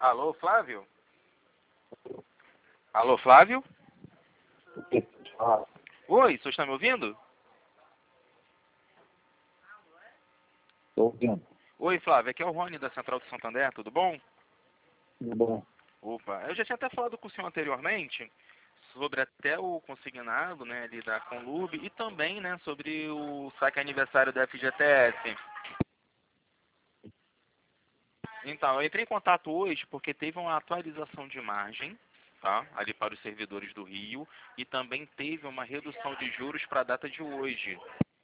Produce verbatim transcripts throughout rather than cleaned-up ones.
Alô, Flávio? Alô, Flávio? Oi, o senhor está me ouvindo? Estou ouvindo. Oi, Flávio, aqui é o Rony da Central de Santander, tudo bom? Tudo bom. Opa, eu já tinha até falado com o senhor anteriormente sobre até o consignado, né, ali da Conlub e também, né, sobre o saque aniversário da F G T S. Então, eu entrei em contato hoje porque teve uma atualização de margem, tá, ali para os servidores do Rio e também teve uma redução de juros para a data de hoje.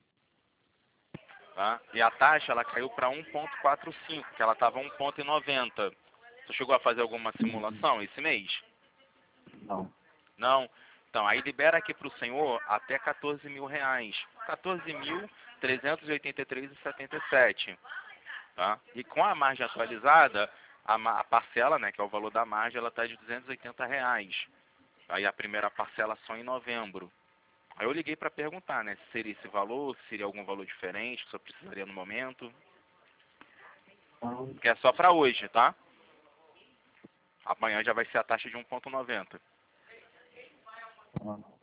Tá? E a taxa ela caiu para um vírgula quarenta e cinco, que ela estava um vírgula noventa. Você chegou a fazer alguma simulação esse mês? Não. Não? Então, aí libera aqui para o senhor até quatorze mil reais. quatorze mil trezentos e oitenta e três reais e setenta e sete centavos. Tá? E com a margem atualizada, a, ma a parcela, né, que é o valor da margem, ela está de duzentos e oitenta reais. Aí a primeira parcela só em novembro. Aí eu liguei para perguntar, né, se seria esse valor, se seria algum valor diferente, que só precisaria no momento. Não. Que é só para hoje, tá? Amanhã já vai ser a taxa de um vírgula noventa. Não.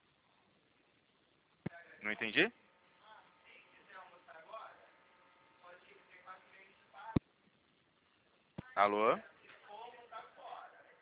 Não entendi? Alô?